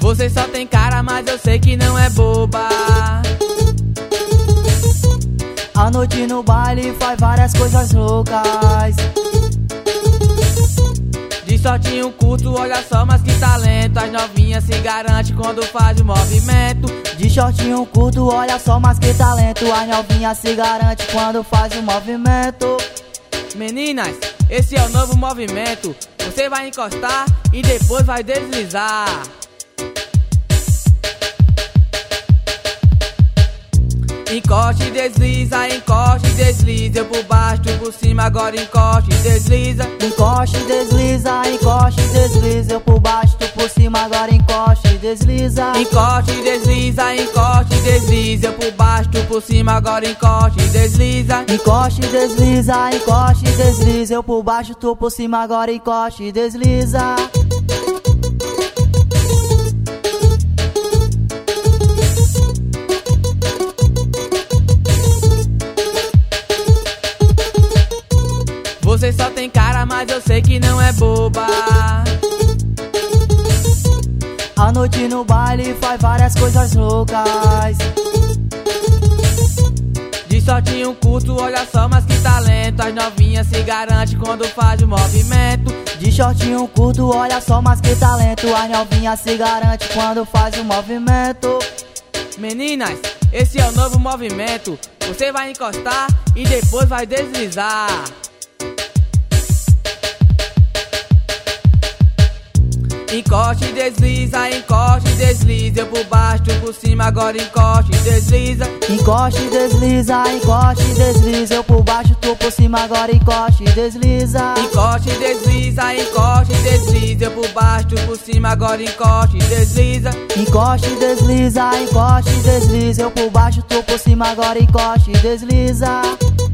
Você só tem cara, mas eu sei que não é boba. À noite no baile faz várias coisas loucas. De shortinho curto, olha só, mas que talento. As novinhas se garante quando faz o movimento. De shortinho curto, olha só, mas que talento. As novinhas se garante quando faz o movimento. Meninas, esse é o novo movimento. Você vai encostar e depois vai deslizar. Encoste e desliza, encoste e desliza. Eu por baixo, tu por cima, agora encoste e desliza. Encoste e desliza, encoste e desliza. Eu por baixo, tu por cima, agora encoste e desliza. Encoste e desliza, encoste e desliza. Eu por baixo, tu por cima, agora encoste e desliza. Encoste e desliza, encoste e desliza. Eu por baixo, tu por cima, agora encoste e desliza. Você só tem cara, mas eu sei que não é boba. À noite no baile faz várias coisas loucas. De shortinho curto, olha só, mas que talento. As novinhas se garante quando faz o movimento. De shortinho curto, olha só, mas que talento. As novinhas se garante quando faz o movimento. Meninas, esse é o novo movimento. Você vai encostar e depois vai deslizar. Encoste e desliza, encoste e desliza. Eu por baixo, tu por cima, agora encoste e desliza. Encoste e desliza, encoste e desliza. Eu por baixo, tu por cima, agora encoste e desliza. Encoste e desliza, encoste e desliza. Eu por baixo, tu por cima, agora encoste e desliza. Encoste e desliza, encoste e desliza. Eu por baixo, tu por cima, agora encoste e desliza.